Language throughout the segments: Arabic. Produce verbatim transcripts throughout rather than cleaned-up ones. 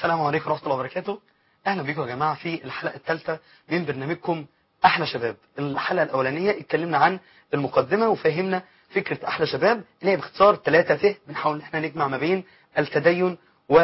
السلام عليكم ورحمة الله وبركاته. أهلا بكم يا جماعة في الحلقة الثالثة من برنامجكم أحلى شباب. الحلقة الأولانية اتكلمنا عن المقدمة وفهمنا فكرة أحلى شباب اللي هي باختصار ثلاثة ت بنحاول إن احنا نجمع ما بين التدين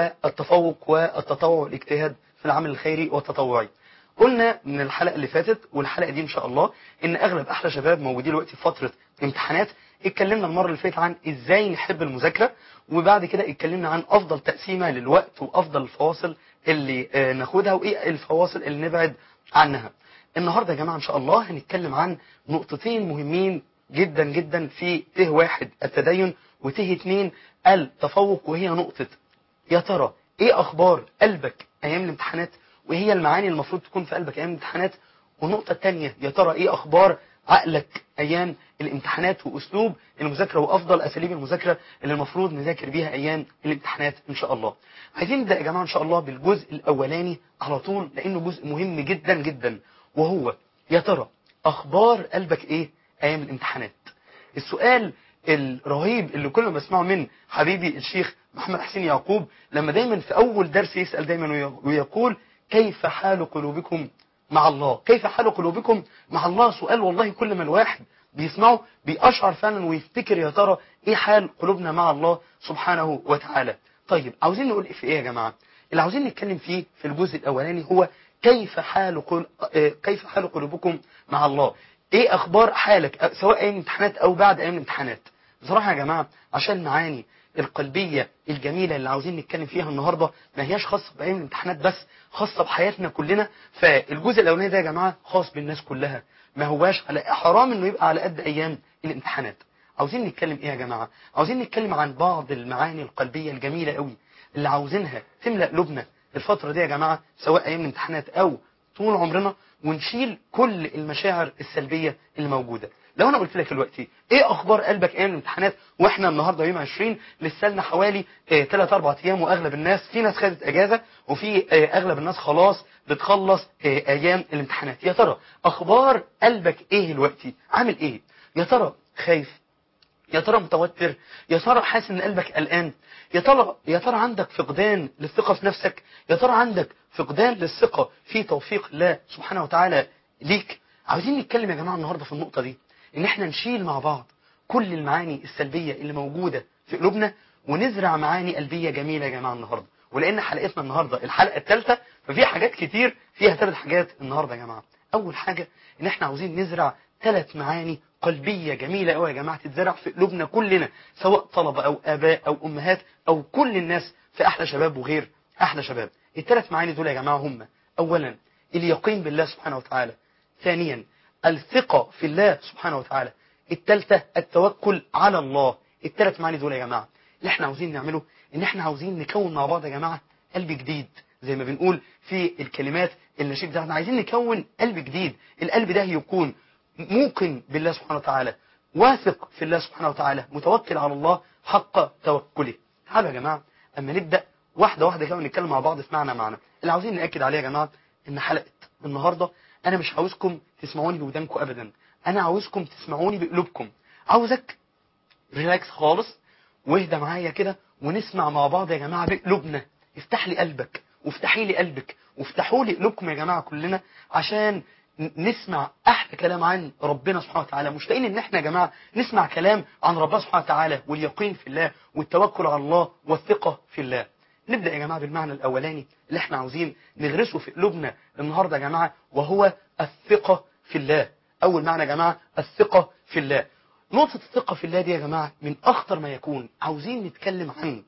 والتفوق والتطوع والاجتهاد في العمل الخيري والتطوعي. قلنا من الحلقة اللي فاتت والحلقة دي إن شاء الله إن أغلب أحلى شباب موجودين دلوقتي في فترة امتحانات. اتكلمنا المرة اللي فاتت عن إزاي نحب المذاكرة، وبعد كده اتكلمنا عن أفضل تقسيمة للوقت وأفضل الفواصل اللي آه ناخدها وإيه الفواصل اللي نبعد عنها. النهاردة يا جماعة إن شاء الله هنتكلم عن نقطتين مهمين جدا جدا في ته واحد التدين وته اتنين التفوق، وهي نقطة يا ترى إيه أخبار قلبك أيام الامتحانات، وهي المعاني المفروض تكون في قلبك أيام الامتحانات. والنقطة الثانية يا ترى إيه أخبار عقلك أيام الامتحانات وأسلوب المذاكرة وأفضل أساليب المذاكرة اللي المفروض نذاكر بيها أيام الامتحانات إن شاء الله. عايزين نبدأ يا جماعة إن شاء الله بالجزء الأولاني على طول، لأنه جزء مهم جدا جدا، وهو يا ترى أخبار قلبك إيه أيام الامتحانات. السؤال الرهيب اللي كل ما بسمعه من حبيبي الشيخ محمد حسين يعقوب لما دايما في أول درس يسأل دايما ويقول كيف حال قلوبكم مع الله، كيف حال قلوبكم مع الله. سؤال والله كل ما الواحد بيسمعه بيأشعر فعلا ويفتكر يا ترى ايه حال قلوبنا مع الله سبحانه وتعالى. طيب عاوزين نقول في ايه يا جماعة؟ اللي عاوزين نتكلم فيه في الجزء الاولاني هو كيف حال قل... كيف حال قلوبكم مع الله. ايه اخبار حالك سواء ايام الامتحانات او بعد ايام الامتحانات. بصراحة يا جماعة عشان معاني القلبية الجميلة اللي عاوزين نتكلم فيها النهاردة ما هياش خاصة بأيام الامتحانات بس، خاصة بحياتنا كلنا. فالجزء الأولاني ده يا جماعة خاص بالناس كلها، ما هواش على حرام انه يبقى على قد أيام الامتحانات. عاوزين نتكلم ايه يا جماعة؟ عاوزين نتكلم عن بعض المعاني القلبية الجميلة قوي اللي عاوزينها تملأ قلوبنا الفترة دي يا جماعة، سواء أيام الامتحانات أو طول عمرنا، ونشيل كل المشاعر السلبية اللي موجودة. لو انا قلت لك دلوقتي ايه اخبار قلبك ايام الامتحانات، واحنا النهارده يوم عشرين لسه لنا حوالي ثلاثة أربعة ايام، واغلب الناس في ناس خدت اجازه وفي اه اغلب الناس خلاص بتخلص اه ايام الامتحانات. يا ترى اخبار قلبك ايه دلوقتي؟ عامل ايه؟ يا ترى خايف؟ يا ترى متوتر؟ يا ترى حاسس ان قلبك قلقان؟ يا ترى يا ترى عندك فقدان للثقه في نفسك؟ يا ترى عندك فقدان للثقه في توفيق الله سبحانه وتعالى ليك؟ عاوزين نتكلم يا جماعه النهارده في النقطه دي، ان احنا نشيل مع بعض كل المعاني السلبية اللي موجودة في قلوبنا ونزرع معاني قلبية جميلة يا جماعة النهاردة. ولان حلقتنا النهاردة الحلقة الثالثة ففي حاجات كتير فيها ثلاث حاجات النهاردة يا جماعة. اول حاجة ان احنا عاوزين نزرع ثلاث معاني قلبية جميلة قوي يا جماعة تتزرع في قلوبنا كلنا، سواء طلبة او اباء او امهات او كل الناس في احلى شباب وغير احلى شباب. الثلاث معاني دول يا جماعة هم: اولا اليقين بالله سبحانه وتعالى، ثانيا الثقة في الله سبحانه وتعالى، الثالثة التوكل على الله. الثلاث معاني دول يا جماعة اللي احنا عاوزين نعمله، ان احنا عاوزين نكون مع بعض يا جماعة قلب جديد، زي ما بنقول في الكلمات النشيد بتاعتنا. عايزين نكون قلب جديد، القلب ده يكون موقن بالله سبحانه وتعالى، واثق في الله سبحانه وتعالى، متوكل على الله حق توكله. تعالوا يا جماعة اما نبدأ واحدة واحدة كده ونتكلم مع بعض في معنى معنى اللي عاوزين نأكد عليه يا جماعة. ان حلقة النهاردة انا مش عاوزكم تسمعوني بودانكم ابدا، انا عاوزكم تسمعوني بقلوبكم. عاوزك ريلاكس خالص واهدى معايا كده ونسمع مع بعض يا جماعة بقلوبنا. افتح لي قلبك وافتحي لي قلبك وافتحوا لي قلوبكم يا جماعة كلنا، عشان نسمع احلى كلام عن ربنا سبحانه وتعالى. مشتاقين ان احنا يا جماعة نسمع كلام عن ربنا سبحانه وتعالى واليقين في الله والتوكل على الله والثقة في الله. نبدأ يا جماعة بالمعنى الأولاني اللي احنا عاوزين نغرسه في قلوبنا النهاردة يا جماعة، وهو الثقة في الله. أول معنى يا جماعة الثقة في الله. نقطة الثقة في الله دي يا جماعة من أخطر ما يكون. عاوزين نتكلم عن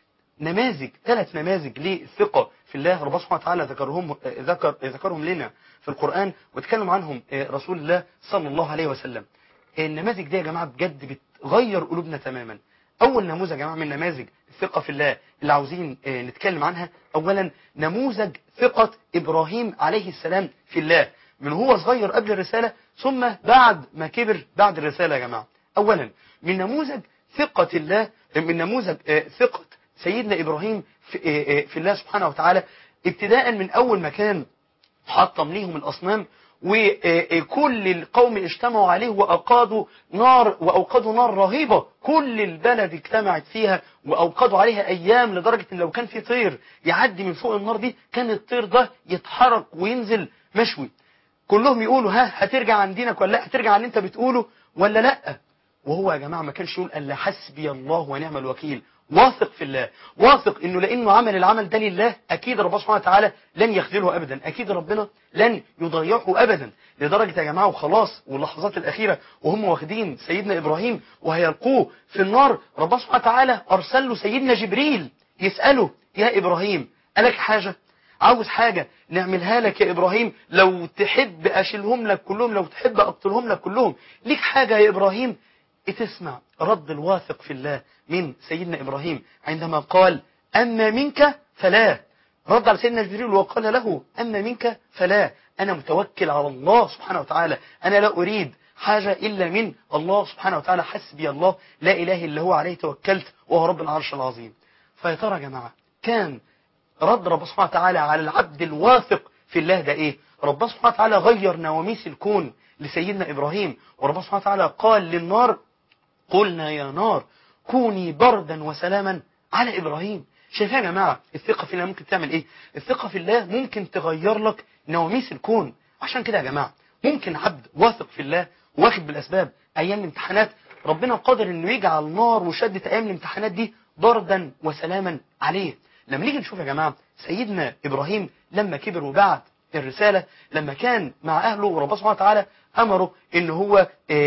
نماذج، ثلاث نماذج للثقة في الله ربنا سبحانه وتعالى ذكرهم ذكر ذكرهم لنا في القرآن، وتكلم عنهم رسول الله صلى الله عليه وسلم. النماذج دي يا جماعة بجد بتغير قلوبنا تماما. أول نموذج يا جماعة من نماذج الثقة في الله اللي عاوزين نتكلم عنها، أولا نموذج ثقة إبراهيم عليه السلام في الله من هو صغير قبل الرسالة، ثم بعد ما كبر بعد الرسالة يا جماعة. أولا من نموذج ثقة الله، من نموذج ثقة سيدنا إبراهيم في, في الله سبحانه وتعالى، ابتداء من أول ما كان حطم ليهم الأصنام وكل القوم اجتمعوا عليه وأوقدوا نار وأوقدوا نار رهيبة، كل البلد اجتمعت فيها وأوقدوا عليها أيام، لدرجة إن لو كان في طير يعدي من فوق النار دي كان الطير ده يتحرك وينزل مشوي. كلهم يقولوا ها هترجع عن دينك ولا لا، هترجع عن اللي انت بتقوله ولا لا. وهو يا جماعة ما كانش يقول الا حسبي الله ونعم الوكيل، واثق في الله، واثق انه لانه عمل العمل ده لله اكيد ربنا سبحانه وتعالى لن يخذله ابدا، اكيد ربنا لن يضيعه ابدا. لدرجة يا جماعة وخلاص واللحظات الاخيرة وهم واخدين سيدنا ابراهيم وهيلقوه في النار، ربنا سبحانه وتعالى ارسل له سيدنا جبريل يسأله يا ابراهيم ألك حاجة؟ عاوز حاجة نعملها لك يا إبراهيم؟ لو تحب أشيلهم لك كلهم، لو تحب أقتلهم لك كلهم، ليك حاجة يا إبراهيم؟ تسمع رد الواثق في الله من سيدنا إبراهيم عندما قال أما منك فلا. رد على سيدنا جبريل وقال له أما منك فلا، أنا متوكل على الله سبحانه وتعالى، أنا لا أريد حاجة إلا من الله سبحانه وتعالى، حسبي الله لا إله إلا هو عليه توكلت وهو رب العرش العظيم. فيا ترى يا جماعة كان رد رب سبحانه وتعالى على العبد الواثق في الله ده ايه؟ رب سبحانه وتعالى غير نواميس الكون لسيدنا ابراهيم، ورب سبحانه وتعالى قال للنار قلنا يا نار كوني بردا وسلاما على ابراهيم. شايفين يا جماعه الثقه في الله ممكن تعمل ايه؟ الثقه في الله ممكن تغير لك نواميس الكون. عشان كده يا جماعه ممكن عبد واثق في الله واخد بالاسباب ايام الامتحانات ربنا قادر انه يجعل نار وشده ايام الامتحانات دي بردا وسلاما عليه. لما نيجي نشوف يا جماعة سيدنا إبراهيم لما كبر وبعد الرسالة، لما كان مع أهله وربنا سبحانه وتعالى أمره إن هو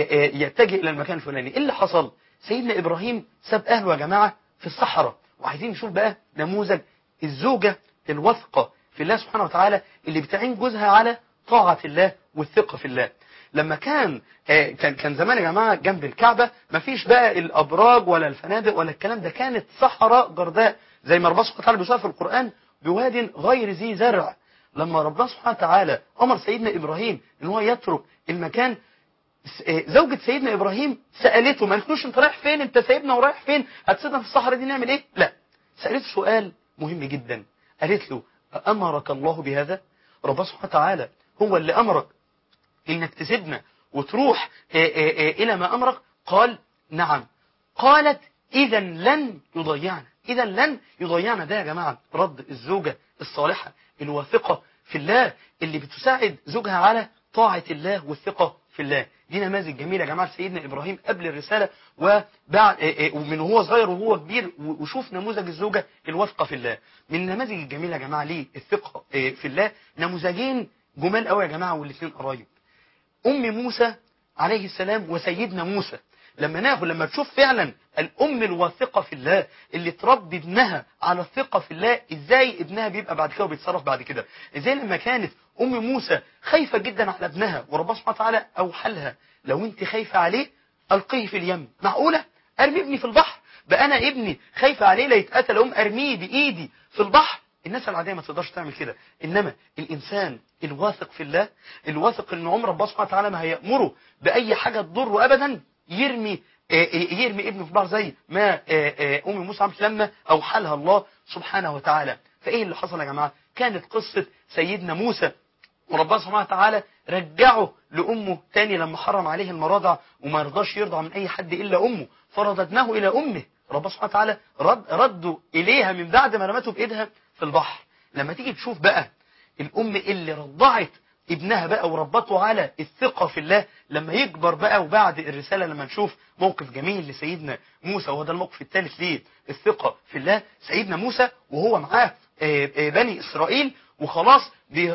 يتجه إلى المكان الفلاني، إيه اللي حصل؟ سيدنا إبراهيم ساب أهله يا جماعة في الصحراء. وعايزين نشوف بقى نموذج الزوجة الواثقة في الله سبحانه وتعالى اللي بتعين جوزها على طاعة الله والثقة في الله. لما كان كان كان زمان يا جماعة جنب الكعبة مفيش بقى الأبراج ولا الفنادق ولا الكلام ده، كانت صحراء جرداء زي ما ربنا سبحانه وتعالى بيوصف في القرآن بواد غير ذي زرع. لما ربنا سبحانه وتعالى أمر سيدنا إبراهيم إن هو يترك المكان، زوجة سيدنا إبراهيم سألته، ما قالتلوش أنت رايح فين؟ أنت سايبنا ورايح فين؟ هتسيبنا في الصحراء دي نعمل إيه؟ لا، سألته سؤال مهم جدا، قالت له أمرك الله بهذا؟ ربنا سبحانه وتعالى هو اللي أمرك إنك تسيبنا وتروح إلى ما أمرك؟ قال نعم. قالت إذا لن يضيعنا، إذا لن يضيعنا. ده يا جماعة رد الزوجة الصالحة الواثقة في الله اللي بتساعد زوجها على طاعة الله والثقة في الله. دي نماذج جميلة يا جماعة سيدنا إبراهيم قبل الرسالة وبعد ومن هو صغير وهو كبير. وشوف نموذج الزوجة الواثقة في الله. من النماذج الجميلة يا جماعة ليه الثقة في الله نموذجين جمال قوي يا جماعة والاثنين قرايب، أم موسى عليه السلام وسيدنا موسى. لما ناخد لما تشوف فعلا الأم الواثقة في الله اللي تربي ابنها على الثقة في الله، ازاي ابنها بيبقى بعد كده وبيتصرف بعد كده. ازاي لما كانت أم موسى خايفة جدا على ابنها وربنا سبحانه وتعالى أوحى لها لو انت خايفة عليه ألقيه في اليم. معقولة أرمي ابني في البحر؟ بقى أنا ابني خايفة عليه لا يتقتل أقوم أرميه بإيدي في البحر؟ الناس العادية ما تقدرش تعمل كده، إنما الإنسان الواثق في الله الواثق إن عمر ربنا سبحانه وتعالى ما هيأمره بأي حاجة تضره أبدا يرمي يرمي ابنه في البحر زي ما أم موسى عملت لما أوحى لها الله سبحانه وتعالى. فإيه اللي حصل يا جماعة؟ كانت قصة سيدنا موسى وربنا سبحانه وتعالى رجعه لأمه تاني لما حرم عليه المراضع وما يرضاش يرضع من أي حد إلا أمه، فرددناه إلى أمه. ربنا سبحانه وتعالى رد رده إليها من بعد ما رمته بإيدها في البحر. لما تيجي تشوف بقى الأم اللي رضعت ابنها بقى وربطه على الثقة في الله لما يكبر بقى وبعد الرسالة، لما نشوف موقف جميل لسيدنا موسى وهذا الموقف الثالث ليه الثقة في الله. سيدنا موسى وهو معاه بني إسرائيل وخلاص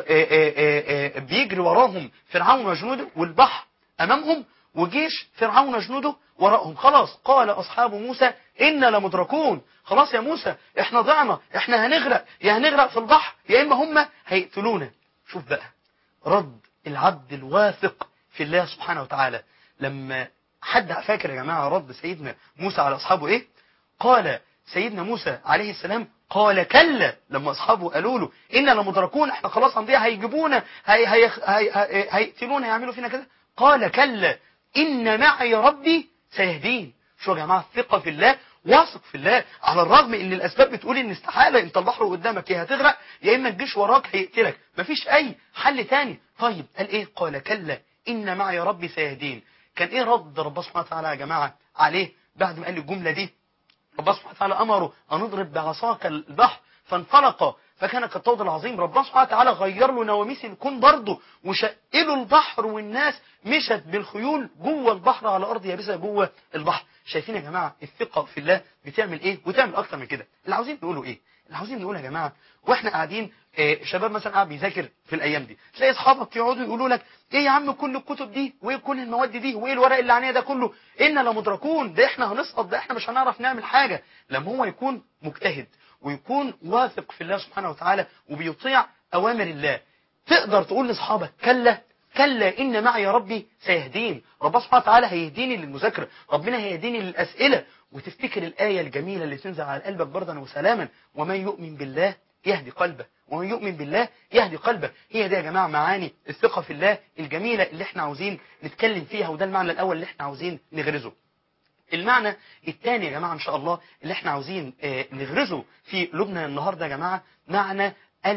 بيجري وراهم فرعون وجنوده والبحر أمامهم وجيش فرعون وجنوده وراءهم، خلاص قال أصحاب موسى إنا لمدركون، خلاص يا موسى احنا ضعنا، احنا هنغرق، يا هنغرق في البحر يا إما هم هيقتلونا. شوف بقى رد العبد الواثق في الله سبحانه وتعالى. لما حد فاكر يا جماعة رد سيدنا موسى على أصحابه إيه؟ قال سيدنا موسى عليه السلام قال كلا، لما أصحابه قالوا له إنا لمدركون احنا خلاص هنضيع هيجيبونا هيقتلونا هيعملوا فينا كده، قال كلا إن معي ربي سيهدين. شو يا جماعة الثقة في الله واثق في الله، على الرغم ان الاسباب بتقول ان استحاله، انت البحر قدامك يا هتغرق يا اما الجيش وراك هيقتلك، مفيش اي حل تاني. طيب قال ايه؟ قال كلا ان معي ربي سيهدين. كان ايه رد ربنا سبحانه وتعالى يا جماعه عليه بعد ما قال الجمله دي؟ ربنا سبحانه وتعالى امره ان اضرب بعصاك البحر فانفلق فكان كالطود العظيم. ربنا سبحانه وتعالى غير له نواميس الكون برضه وشقله البحر، والناس مشت بالخيول جوه البحر على ارض يابسه جوه البحر. شايفين يا جماعه الثقه في الله بتعمل ايه؟ وتعمل اكتر من كده. اللي عاوزين نقوله ايه؟ اللي عاوزين نقوله يا جماعه واحنا قاعدين، آه شباب مثلا قاعد بيذاكر في الايام دي، تلاقي اصحابك يقعدوا يقولوا لك ايه يا عم كل الكتب دي وايه كل المواد دي وايه الورق اللي عليها ده كله، إنا لمدركون، ده احنا هنسقط، ده احنا مش هنعرف نعمل حاجه. لما هو يكون مجتهد ويكون واثق في الله سبحانه وتعالى وبيطيع اوامر الله، تقدر تقول لاصحابك كلا كلا ان معي ربي سيهدين. ربنا سبحانه وتعالى هيهديني للمذاكره، ربنا هيهديني للاسئله. وتفتكر الايه الجميله اللي تنزل على قلبك بردا وسلاما، ومن يؤمن بالله يهدي قلبه، ومن يؤمن بالله يهدي قلبه. هي دي يا جماعه معاني الثقه في الله الجميله اللي احنا عاوزين نتكلم فيها، وده المعنى الاول اللي احنا عاوزين نغرزه. المعنى الثاني يا جماعه ان شاء الله اللي احنا عاوزين اه نغرزه في قلوبنا النهارده يا جماعه، معنى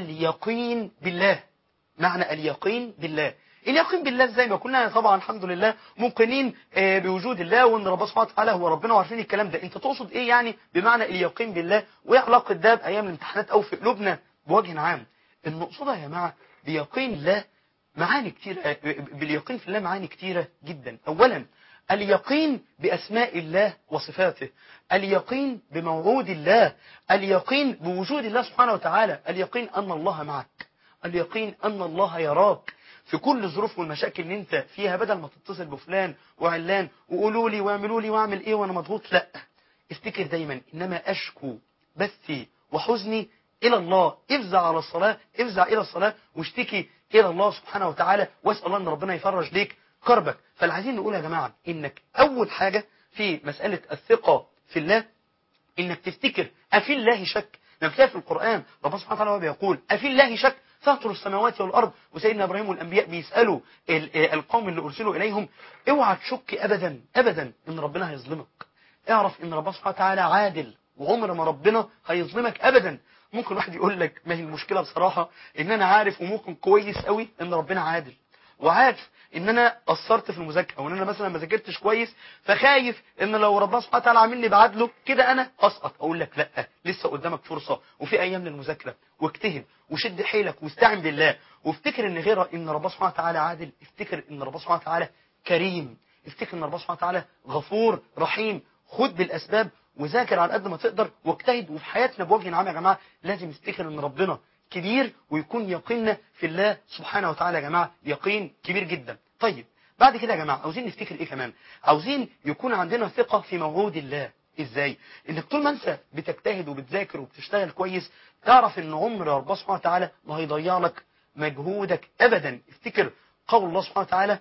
اليقين بالله. معنى اليقين بالله. اليقين بالله ازاي؟ ما كنا طبعا الحمد لله موقنين اه بوجود الله وان ربنا سبحانه وتعالى هو ربنا وعارفين الكلام ده. انت تقصد ايه يعني بمعنى اليقين بالله؟ وايه علاقه ده بايام الامتحانات او في قلوبنا بوجه عام؟ المقصوده يا جماعه بيقين الله معاني كتير، باليقين في الله معاني كتيره جدا. اولا اليقين بأسماء الله وصفاته، اليقين بموعود الله، اليقين بوجود الله سبحانه وتعالى، اليقين أن الله معك، اليقين أن الله يراك في كل الظروف والمشاكل اللي انت فيها. بدل ما تتصل بفلان وعلان وقولوا لي واعملوا لي واعمل ايه وانا مضغوط، لا، افتكر دايما انما اشكو بثي وحزني الى الله. افزع على الصلاة، افزع الى الصلاة واشتكي الى الله سبحانه وتعالى، واسأل الله ان ربنا يفرج ليك كربك. فاللي عايزين نقول يا جماعة انك اول حاجة في مسألة الثقة في الله انك تفتكر افي الله شك. لما تلاقي في القرآن ربنا سبحانه وتعالى بيقول افي الله شك فاطر السماوات والارض، وسيدنا ابراهيم والانبياء بيسالوا القوم اللي ارسلوا اليهم اوعى تشك ابدا ابدا ان ربنا هيظلمك. اعرف ان ربنا سبحانه وتعالى عادل وعمر ما ربنا هيظلمك ابدا. ممكن واحد يقول لك ما هي المشكله بصراحه ان انا عارف وممكن كويس قوي ان ربنا عادل، وعارف ان انا قصرت في المذاكره او ان انا مثلا ما ذاكرتش كويس، فخايف ان لو ربنا سبحانه وتعالى عامل لي بعدله كده انا اسقط. اقول لك لا، لسه قدامك فرصه وفي ايام للمذاكره، واجتهد وشد حيلك واستعن بالله، وافتكر ان غير ان ربنا سبحانه وتعالى عادل، افتكر ان ربنا سبحانه وتعالى كريم، افتكر ان ربنا سبحانه وتعالى غفور رحيم. خد بالاسباب وذاكر على قد ما تقدر واجتهد. وفي حياتنا بوجه عام يا جماعه لازم نفتكر ان ربنا كبير ويكون يقيننا في الله سبحانه وتعالى يا جماعه يقين كبير جدا. طيب بعد كده يا جماعه عاوزين نفتكر ايه كمان؟ عاوزين يكون عندنا ثقه في موعود الله. ازاي؟ انك طول ما انت بتجتهد وبتذاكر وبتشتغل كويس تعرف ان عمر ربنا سبحانه وتعالى ما هيضيع لك مجهودك ابدا. افتكر قول الله سبحانه وتعالى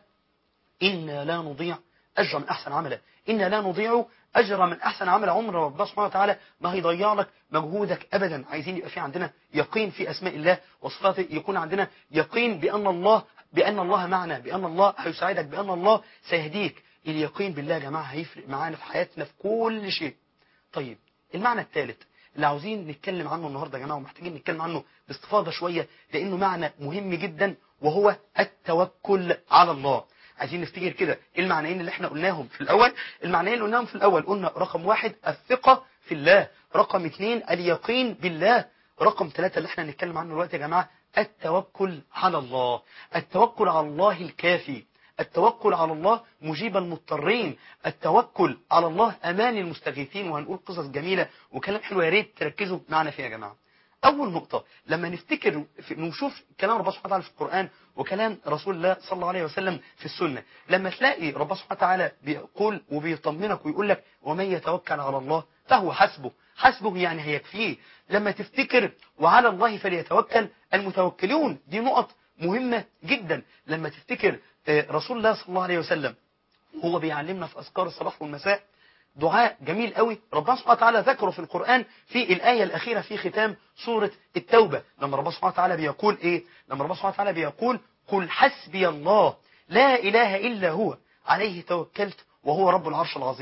إنا لا نضيع أجر من أحسن عملا، إنا لا نضيع أجر من أحسن عملا. عمر ربنا سبحانه وتعالى ما هيضيع لك مجهودك أبدا. عايزين يبقى في عندنا يقين في أسماء الله وصفاته، يكون عندنا يقين بأن الله بأن الله معنا، بأن الله هيساعدك، بأن الله سيهديك. اليقين بالله يا جماعة هيفرق معانا في حياتنا في كل شيء. طيب المعنى الثالث اللي عاوزين نتكلم عنه النهارده يا جماعة ومحتاجين نتكلم عنه باستفاضة شوية لأنه معنى مهم جدا، وهو التوكل على الله. عايزين نفتكر كده المعنيين اللي احنا قلناهم في الأول. المعنيين اللي قلناهم في الأول قلنا رقم واحد الثقة في الله، رقم اثنين اليقين بالله، رقم ثلاثة اللي احنا هنتكلم عنه دلوقتي يا جماعة التوكل على الله. التوكل على الله الكافي، التوكل على الله مجيب المضطرين، التوكل على الله أمان المستغيثين. وهنقول قصص جميلة وكلام حلو، يا ريت تركزوا معنا فيها يا جماعة. أول نقطة لما نفتكر نشوف كلام ربنا سبحانه وتعالى في القرآن وكلام رسول الله صلى الله عليه وسلم في السنة، لما تلاقي ربنا سبحانه وتعالى بيقول وبيطمنك ويقول لك ومن يتوكل على الله فهو حسبه، حسبه يعني هيكفيه. لما تفتكر وعلى الله فليتوكل المتوكلون، دي نقط مهمة جدا. لما تفتكر رسول الله صلى الله عليه وسلم هو بيعلمنا في أذكار الصباح والمساء دعاء جميل قوي ربنا سبحانه وتعالى ذكره في القرآن في الآية الأخيرة في ختام سورة التوبة، لما ربنا سبحانه وتعالى بيقول إيه؟ لما ربنا سبحانه وتعالى بيقول قل حسبي الله لا إله إلا هو عليه توكلت وهو رب العرش العظيم.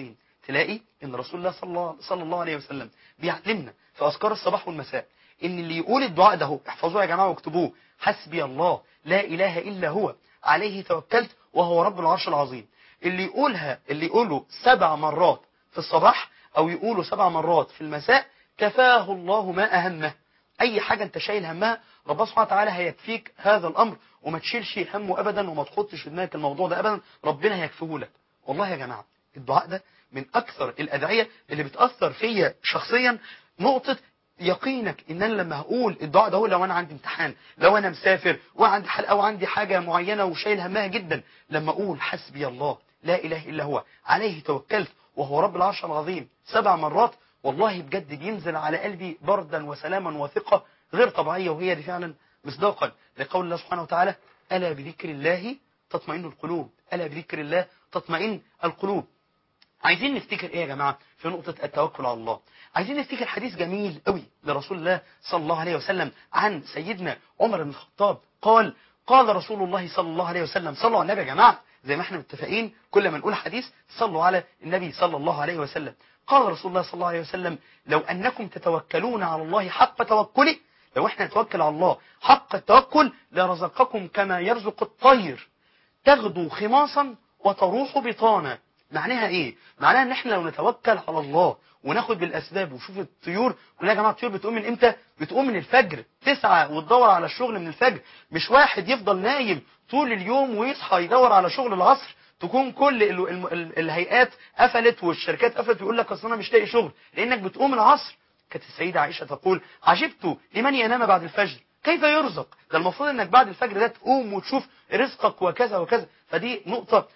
تلاقي ان رسول الله صلى الله, صلى الله عليه وسلم بيعلمنا في اذكار الصباح والمساء ان اللي يقول الدعاء ده هو، احفظوه يا جماعه واكتبوه: حسبي الله لا اله الا هو عليه توكلت وهو رب العرش العظيم. اللي يقولها اللي يقوله سبع مرات في الصباح او يقوله سبع مرات في المساء كفاه الله ما اهمه. اي حاجه انت شايل همها ربنا سبحانه وتعالى هيكفيك هذا الامر، وما تشيلش همه ابدا وما تحطش في دماغك الموضوع ده ابدا، ربنا هيكفيه لك. والله يا جماعه الدعاء ده من اكثر الادعيه اللي بتاثر فيا شخصيا. نقطه يقينك ان انا لما هقول الدعاء ده هو، لو انا عندي امتحان، لو انا مسافر وعندي حلقه وعندي حاجه معينه وشايل همها جدا، لما اقول حسبي الله لا اله الا هو عليه توكلت وهو رب العرش العظيم سبع مرات، والله بجد بينزل على قلبي بردا وسلاما وثقه غير طبيعيه. وهي دي فعلا مصداقا لقول الله سبحانه وتعالى: الا بذكر الله تطمئن القلوب، الا بذكر الله تطمئن القلوب. عايزين نفتكر ايه يا جماعه في نقطه التوكل على الله؟ عايزين نفتكر حديث جميل قوي لرسول الله صلى الله عليه وسلم عن سيدنا عمر بن الخطاب. قال قال رسول الله صلى الله عليه وسلم، صلوا على النبي يا جماعه زي ما احنا متفقين كل ما نقول حديث صلوا على النبي صلى الله عليه وسلم. قال رسول الله صلى الله عليه وسلم: لو انكم تتوكلون على الله حق توكله، لو احنا نتوكل على الله حق التوكل لرزقكم كما يرزق الطير تغدو خماصا وتروح بطانا. معناها ايه؟ معناها ان احنا لو نتوكل على الله وناخد بالاسباب وشوف الطيور. كلها يا جماعه الطيور بتقوم من امتى؟ بتقوم من الفجر، تسعة وتدور على الشغل من الفجر. مش واحد يفضل نايم طول اليوم ويصحى يدور على شغل العصر، تكون كل ال ال ال الهيئات قفلت والشركات قفلت ويقول لك اصل انا مش لاقي شغل، لانك بتقوم العصر. كانت السيده عائشه تقول: عجبت لمن ينام بعد الفجر كيف يرزق؟ ده المفروض انك بعد الفجر ده تقوم وتشوف رزقك وكذا وكذا. فدي نقطة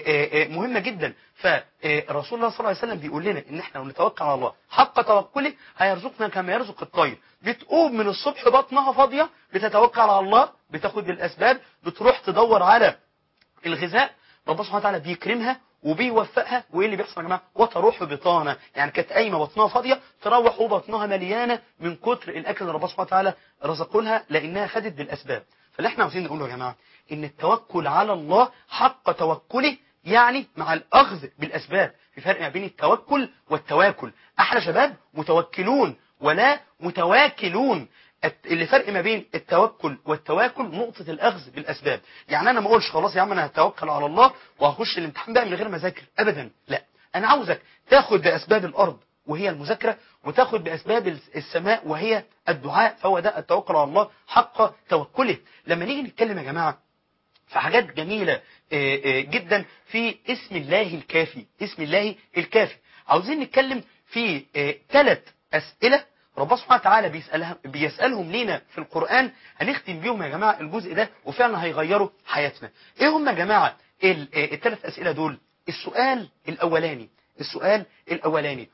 مهمة جدا. فرسول الله صلى الله عليه وسلم بيقول لنا ان احنا لو نتوكل على الله حق توكله هيرزقنا كما يرزق الطير. بتقوم من الصبح بطنها فاضية، بتتوكل على الله، بتاخد بالاسباب، بتروح تدور على الغذاء، ربنا سبحانه وتعالى بيكرمها وبيوفقها. وايه اللي بيحصل يا جماعه؟ وتروح بطانه، يعني كانت قايمه بطنها فاضيه تروح وبطنها مليانه من كتر الاكل اللي ربنا سبحانه وتعالى رزقه لها، لانها خدت بالاسباب. فاللي احنا عاوزين نقوله يا جماعه ان التوكل على الله حق توكله يعني مع الاخذ بالاسباب. في فرق ما بين التوكل والتواكل. احلى شباب متوكلون ولا متواكلون. اللي فرق ما بين التوكل والتواكل نقطة الأخذ بالأسباب. يعني أنا ما أقولش خلاص يا عم أنا هتوكل على الله وهخش الامتحان بقى من غير ما أذاكر أبدا، لا. أنا عاوزك تاخد بأسباب الأرض وهي المذاكرة، وتاخد بأسباب السماء وهي الدعاء. فهو ده التوكل على الله حق توكله. لما نيجي نتكلم يا جماعة في حاجات جميلة جدا في اسم الله الكافي، اسم الله الكافي عاوزين نتكلم في ثلاث أسئلة ربنا سبحانه وتعالى بيسألها بيسألهم لينا في القرآن. هنختم بيهم يا جماعة الجزء ده وفعلا هيغيروا حياتنا. ايه هم يا جماعة الثلاث أسئلة دول؟ السؤال الأولاني السؤال الأولاني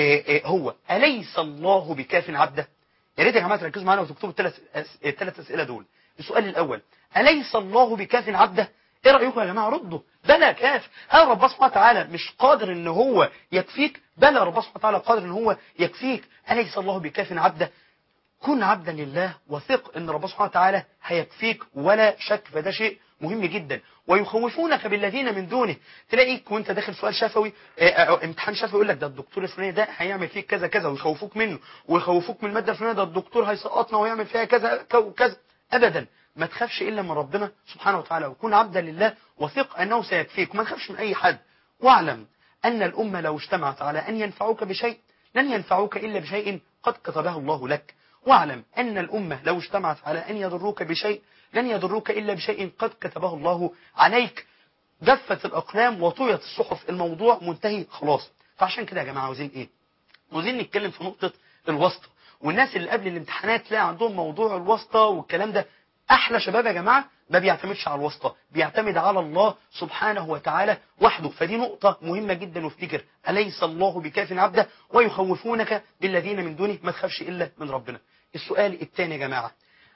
هو: أليس الله بكاف عبده؟ يا ريت يا جماعة تركزوا معانا وتكتبوا الثلاث الثلاث أسئلة دول. السؤال الأول: أليس الله بكاف عبده؟ ايه رأيكم يا جماعة؟ ردوا. بلى كاف. هل ربنا سبحانه وتعالى مش قادر ان هو يكفيك؟ بلى ربنا سبحانه وتعالى قادر ان هو يكفيك. أليس الله بكاف عبده؟ كن عبدا لله وثق ان ربنا سبحانه وتعالى هيكفيك ولا شك. فده شيء مهم جدا. ويخوفونك بالذين من دونه. تلاقيك وانت داخل سؤال شفوي اه امتحان شفوي يقول لك ده الدكتور الفلاني ده هيعمل فيك كذا كذا، ويخوفوك منه، ويخوفوك من الماده الفلانيه ده الدكتور هيسقطنا ويعمل فيها كذا وكذا. ابدا ما تخافش الا من ربنا سبحانه وتعالى، وكن عبدا لله وثق انه سيكفيك. وما تخافش من اي حد. واعلم ان الامه لو اجتمعت على ان ينفعوك بشيء لن ينفعوك الا بشيء قد كتبه الله لك. واعلم أن الأمة لو اجتمعت على أن يضروك بشيء لن يضروك إلا بشيء قد كتبه الله عليك. جفت الأقلام وطويت الصحف، الموضوع منتهي خلاص. فعشان كده يا جماعة عاوزين إيه؟ عاوزين نتكلم في نقطة الواسطة. والناس اللي قبل الامتحانات تلاقي عندهم موضوع الواسطة والكلام ده. أحلى شباب يا جماعة ما بيعتمدش على الواسطة، بيعتمد على الله سبحانه وتعالى وحده. فدي نقطة مهمة جدا. وافتكر: أليس الله بكاف عبده ويخوفونك بالذين من دونه. ما تخافش إلا من ربنا. السؤال الثاني يا جماعة: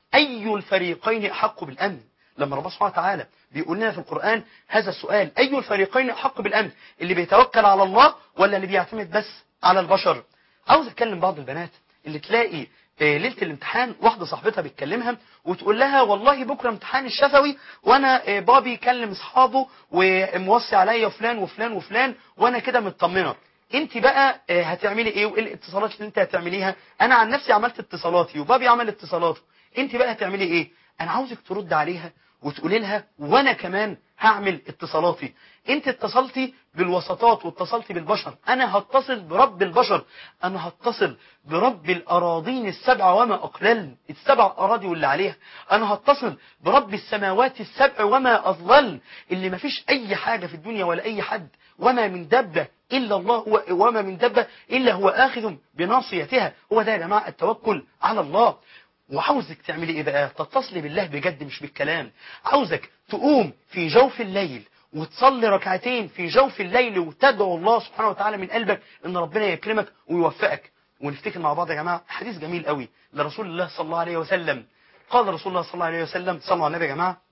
أي الفريقين أحق بالأمن؟ لما ربنا سبحانه وتعالى بيقول لنا في القرآن هذا السؤال: أي الفريقين أحق بالأمن؟ اللي بيتوكل على الله ولا اللي بيعتمد بس على البشر؟ عاوز أتكلم بعض البنات اللي تلاقي ليلة الامتحان واحدة صاحبتها بتكلمها وتقول لها: والله بكرة امتحان الشفوي وانا بابي يكلم اصحابه وموصي عليا فلان وفلان وفلان وانا كده مطمنة. انت بقى هتعملي ايه وايه الاتصالات اللي انت هتعمليها؟ انا عن نفسي عملت اتصالاتي وبابي عمل اتصالاته، انت بقى هتعملي ايه؟ انا عاوزك ترد عليها وتقولي لها وانا كمان هعمل اتصالاتي. انت اتصلتي بالوسطات واتصلتي بالبشر، انا هتصل برب البشر، انا هتصل برب الاراضين السبع وما اقلل، السبع اراضي واللي عليها، انا هتصل برب السماوات السبع وما اضلل، اللي ما فيش اي حاجة في الدنيا ولا اي حد، وما من دبة الا الله هو، وما من دبة الا هو اخذ بناصيتها. هو ده يا جماعة التوكل على الله. وعاوزك تعملي ايه بقى؟ تتصلي بالله بجد مش بالكلام. عاوزك تقوم في جوف الليل وتصلي ركعتين في جوف الليل وتدعو الله سبحانه وتعالى من قلبك ان ربنا يكرمك ويوفقك. ونفتكر مع بعض يا جماعة حديث جميل قوي لرسول الله صلى الله عليه وسلم. قال رسول الله صلى الله عليه وسلم، صلوا على النبي يا جماعة: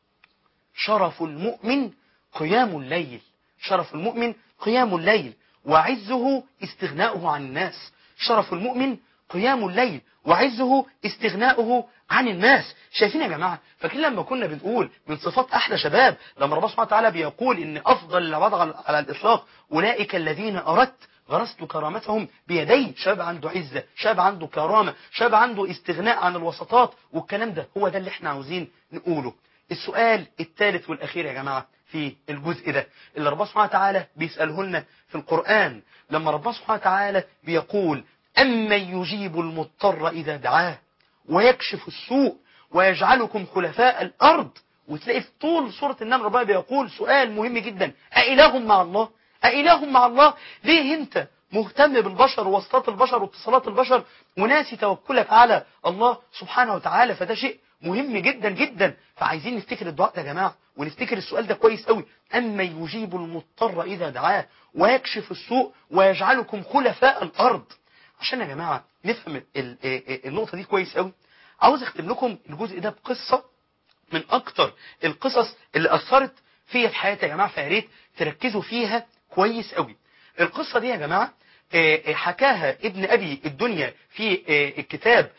شرف المؤمن قيام الليل، شرف المؤمن قيام الليل وعزه استغناؤه عن الناس. شرف المؤمن قيام الليل وعزه استغناؤه عن الناس. شايفين يا جماعة؟ فاكرين لما كنا بنقول من صفات أحلى شباب لما ربنا سبحانه وتعالى بيقول إن أفضل العباد على الإطلاق أولئك الذين أردت غرست كرامتهم بيدي. شاب عنده عزة، شاب عنده كرامة، شاب عنده استغناء عن الوسطات، والكلام ده هو ده اللي احنا عاوزين نقوله. السؤال الثالث والأخير يا جماعة في الجزء ده اللي ربنا سبحانه وتعالى بيسأله لنا في القرآن، لما ربنا سبحانه وتعالى بيقول: أمن يجيب المضطر إذا دعاه ويكشف السوء ويجعلكم خلفاء الأرض. وتلاقي في طول سورة النمل ربنا بيقول سؤال مهم جدا: أإله مع الله؟ أإله مع الله؟ ليه أنت مهتم بالبشر ووسطات البشر واتصالات البشر وناسي توكلك على الله سبحانه وتعالى؟ فده شيء مهم جدا جدا. فعايزين نفتكر الدعاء ده يا جماعة ونفتكر السؤال ده كويس قوي: أما يجيب المضطر إذا دعاه ويكشف السوء ويجعلكم خلفاء الأرض. عشان يا جماعة نفهم النقطة دي كويس قوي، عاوز اختم لكم الجزء ده بقصة من أكتر القصص اللي أثرت فيا في حياتي يا جماعة، فيا ريت تركزوا فيها كويس قوي. القصة دي يا جماعة حكاها ابن أبي الدنيا في الكتاب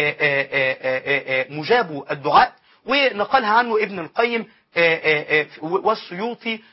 مجاب الدعاء، ونقلها عنه ابن القيم والسيوطي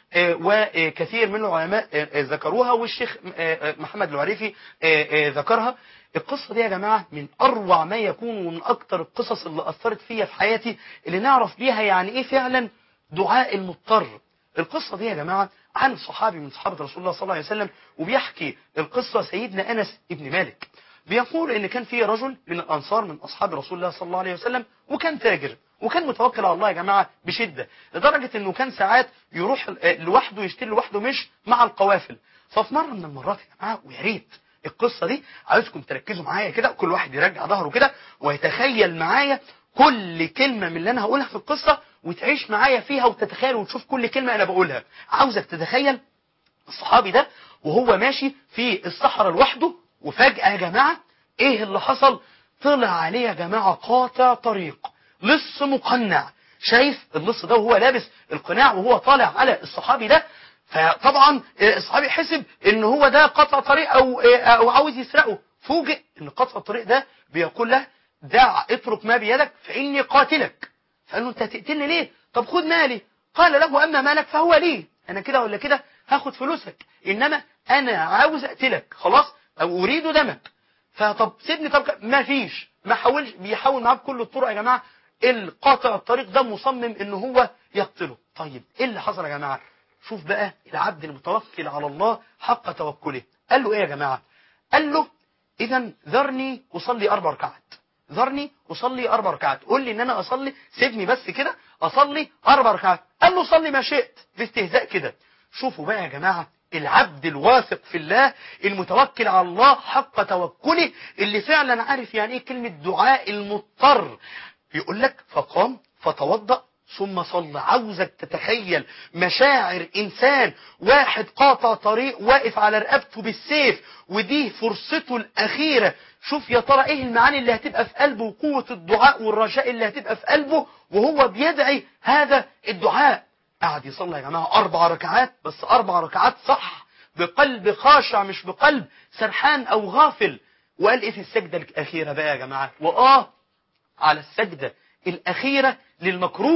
وكثير من العلماء ذكروها، والشيخ محمد العريفي ذكرها. القصة دي يا جماعة من أروع ما يكون ومن أكتر القصص اللي أثرت فيا في حياتي، اللي نعرف بيها يعني إيه فعلا دعاء المضطر. القصة دي يا جماعة عن صحابي من صحابة رسول الله صلى الله عليه وسلم، وبيحكي القصة سيدنا أنس ابن مالك. بيقول إن كان في رجل من الأنصار من أصحاب رسول الله صلى الله عليه وسلم، وكان تاجر وكان متوكل على الله يا جماعة بشدة، لدرجة إنه كان ساعات يروح لوحده يشتري لوحده مش مع القوافل. ففي مرة من المرات يا جماعة، ويا ريت القصة دي عايزكم تركزوا معايا كده، كل واحد يرجع ظهره كده ويتخيل معايا كل كلمة من اللي أنا هقولها في القصة، وتعيش معايا فيها وتتخيل وتشوف كل كلمة أنا بقولها. عاوزك تتخيل الصحابي ده وهو ماشي في الصحراء لوحده، وفجأة يا جماعة إيه اللي حصل؟ طلع عليه يا جماعة قاطع طريق، لص مقنع. شايف اللص ده وهو لابس القناع وهو طالع على الصحابي ده، فطبعا الصحابي حسب ان هو ده قطع طريق او او عاوز يسرقه. فوجئ ان قطع الطريق ده بيقول له: دع اترك ما بيدك فاني قاتلك. فقال له: انت هتقتلني ليه؟ طب خد مالي. قال له: اما مالك فهو لي، انا كده ولا كده هاخد فلوسك، انما انا عاوز اقتلك خلاص، او اريد دمك. فطب سيبني، طب ما فيش، ما حاولش، بيحاول معاه بكل الطرق يا جماعه. القاطع الطريق ده مصمم ان هو يقتله. طيب ايه اللي حصل يا جماعه؟ شوف بقى العبد المتوكل على الله حق توكله. قال له ايه يا جماعه؟ قال له: اذا ذرني اصلي اربع ركعات، ذرني اصلي اربع ركعات، قول لي ان انا اصلي، سيبني بس كده اصلي اربع ركعات. قال له: صلي ما شئت، باستهزاء كده. شوفوا بقى يا جماعه العبد الواثق في الله المتوكل على الله حق توكله، اللي فعلا عارف يعني ايه كلمه دعاء المضطر. يقول لك: فقام فتوضأ ثم صلى. عاوزك تتخيل مشاعر إنسان واحد قاطع طريق واقف على رقبته بالسيف، ودي فرصته الأخيرة. شوف يا ترى إيه المعاني اللي هتبقى في قلبه وقوة الدعاء والرجاء اللي هتبقى في قلبه وهو بيدعي هذا الدعاء. قعد يصلي يا جماعة أربع ركعات، بس أربع ركعات صح، بقلب خاشع مش بقلب سرحان أو غافل. وقال إيه في السجدة الأخيرة بقى يا جماعة؟ وآه على السجدة الأخيرة للمكروب،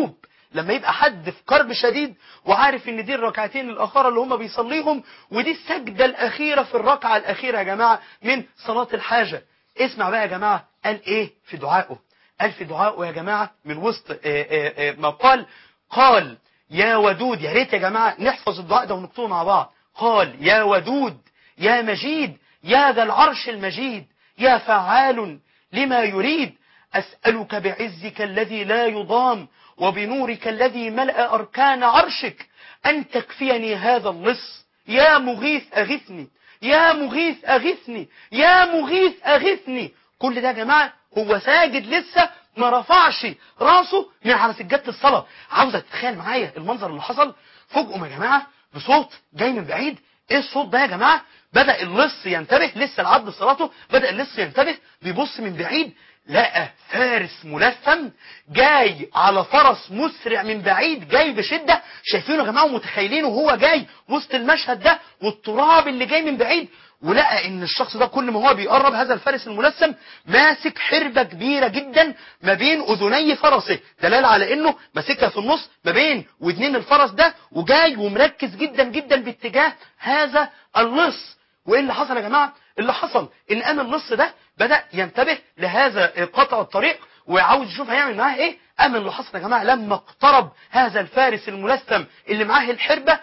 لما يبقى حد في كرب شديد وعارف ان دي الركعتين الاخرى اللي هم بيصليهم ودي السجدة الاخيرة في الركعة الاخيرة يا جماعة من صلاة الحاجة. اسمع بقى يا جماعة قال ايه في دعائه. قال في دعائه يا جماعة من وسط آآ آآ ما قال قال يا ودود. يا ريت يا جماعة نحفظ الدعاء ده ونكتبه مع بعض. قال يا ودود يا مجيد يا ذا العرش المجيد يا فعال لما يريد أسألك بعزك الذي لا يضام وبنورك الذي ملأ أركان عرشك أن تكفيني هذا اللص. يا مغيث أغثني يا مغيث أغثني يا مغيث أغثني. كل ده يا جماعة هو ساجد لسه ما رفعش راسه من على سجادة الصلاة. عاوزك تتخيل معايا المنظر اللي حصل. فوجئوا يا جماعة بصوت جاي من بعيد. ايه الصوت ده يا جماعة؟ بدأ اللص ينتبه، لسه العبد صلاته، بدأ اللص ينتبه بيبص من بعيد لقى فارس ملثم جاي على فرس مسرع من بعيد جاي بشدة. شايفينه يا جماعة ومتخيلينه وهو جاي وسط المشهد ده والتراب اللي جاي من بعيد. ولقى ان الشخص ده كل ما هو بيقرب هذا الفارس الملثم ماسك حربة كبيرة جدا ما بين اذني فرسه، دلالة على انه ماسكها في النص ما بين ودنين الفرس ده وجاي ومركز جدا جدا باتجاه هذا اللص. وايه اللي حصل يا جماعة؟ اللي حصل ان قام اللص ده بدأ ينتبه لهذا قطع الطريق وعاوز يشوف هيعمل معاه ايه. قام اللي حصل يا جماعة لما اقترب هذا الفارس الملثم اللي معاه الحربة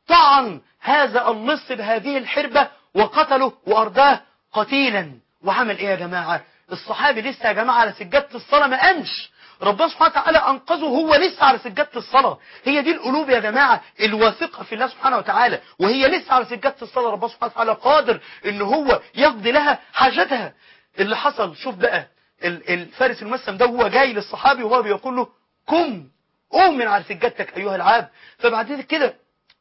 طعن هذا اللص بهذه الحربة وقتله وأرداه قتيلا. وعمل ايه يا جماعة؟ الصحابي لسه يا جماعة على سجادة الصلاة ما قامش، ربنا سبحانه وتعالى أنقذه هو لسه على سجادة الصلاة. هي دي القلوب يا جماعة الواثقة في الله سبحانه وتعالى وهي لسه على سجادة الصلاة ربنا سبحانه وتعالى قادر إن هو يقضي لها حاجتها. اللي حصل شوف بقى الفارس الملثم ده هو جاي للصحابي وهو بيقول له قم قم من على سجادتك أيها العبد. فبعد كده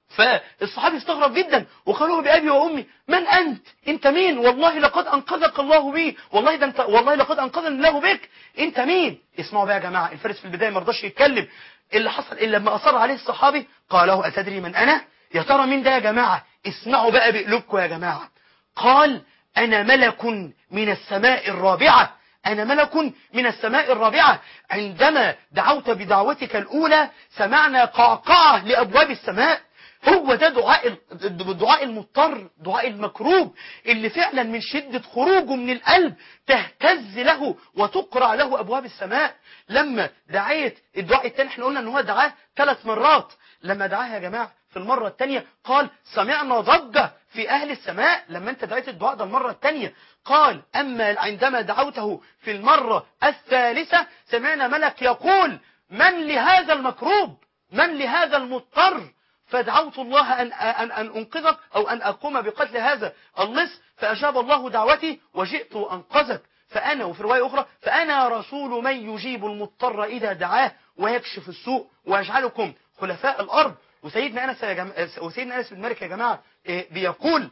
فالصحابي استغرب جدا وقال له بأبي وأمي من أنت؟ أنت مين؟ والله لقد أنقذك الله بي، والله ده أنت، والله لقد أنقذني الله بك، أنت مين؟ اسمعوا بقى يا جماعة. الفارس في البداية ما رضاش يتكلم. اللي حصل إلا لما أصر عليه الصحابي قال له أتدري من أنا؟ يا ترى مين ده يا جماعة؟ اسمعوا بقى بقلوبكم يا جماعة. قال أنا ملك من السماء الرابعة، أنا ملك من السماء الرابعة. عندما دعوت بدعوتك الأولى سمعنا قعقعة لأبواب السماء. هو ده دعاء الدعاء المضطر، دعاء المكروب اللي فعلا من شدة خروجه من القلب تهتز له وتقرع له أبواب السماء. لما دعيت الدعاء الثاني احنا قلنا ان هو دعاه ثلاث مرات. لما دعاه يا جماعة في المرة الثانية قال سمعنا ضجة في أهل السماء. لما انت دعيت الدعاء ده المرة الثانية قال أما عندما دعوته في المرة الثالثة سمعنا ملك يقول من لهذا المكروب، من لهذا المضطر، فدعوت الله أن, أن, أن أنقذك أو أن أقوم بقتل هذا اللص فأجاب الله دعوتي وجئت أنقذك. فأنا وفي رواية أخرى فأنا رسول من يجيب المضطر إذا دعاه ويكشف السوء ويجعلكم خلفاء الأرض. وسيدنا أنس يا جماعة وسيدنا أنس بن مالك يا جماعة بيقول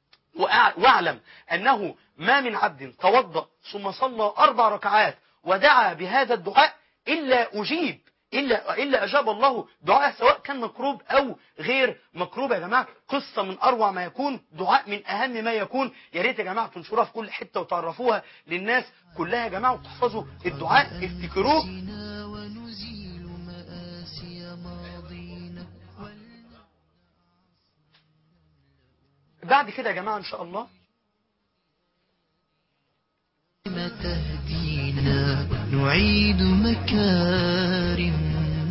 واعلم أنه ما من عبد توضأ ثم صلى أربع ركعات ودعا بهذا الدعاء إلا أجيب إلا, إلا أجاب الله دعاء سواء كان مكروب أو غير مكروب. يا جماعة قصة من أروع ما يكون، دعاء من أهم ما يكون. يا ريت يا جماعة تنشروها في كل حتة وتعرفوها للناس كلها يا جماعة وتحفظوا الدعاء افتكروه. بعد كده يا جماعة إن شاء الله تهدينا نعيد مكارم